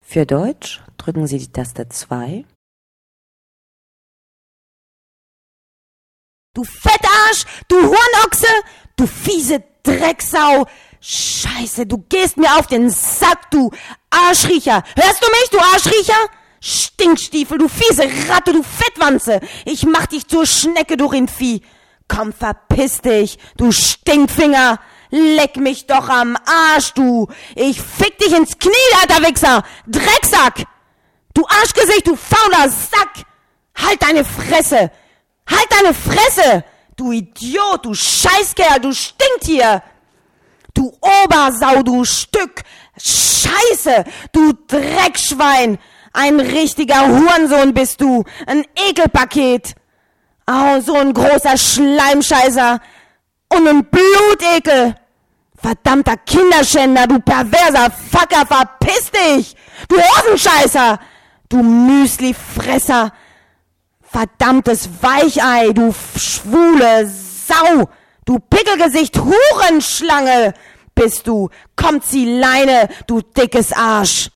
Für Deutsch drücken Sie die Taste 2. Du Fettarsch, du Hornochse, du fiese Drecksau. Scheiße, du gehst mir auf den Sack, du Arschriecher. Hörst du mich, du Arschriecher? Stinkstiefel, du fiese Ratte, du Fettwanze. Ich mach dich zur Schnecke, du Rindvieh. Komm, verpiss dich, du Stinkfinger. Leck mich doch am Arsch, du. Ich fick dich ins Knie, alter Wichser. Drecksack. Du Arschgesicht, du fauler Sack. Halt deine Fresse. Halt deine Fresse. Du Idiot, du Scheißkerl, du Stinktier. Du Obersau, du Stück Scheiße. Du Dreckschwein. Ein richtiger Hurensohn bist du. Ein Ekelpaket. Oh, so ein großer Schleimscheißer. Und ein Blutekel! Verdammter Kinderschänder, du perverser Fucker, verpiss dich! Du Hosenscheißer! Du Müslifresser! Verdammtes Weichei, du schwule Sau! Du Pickelgesicht, Hurenschlange! Bist du! Kommt sie Leine, du dickes Arsch!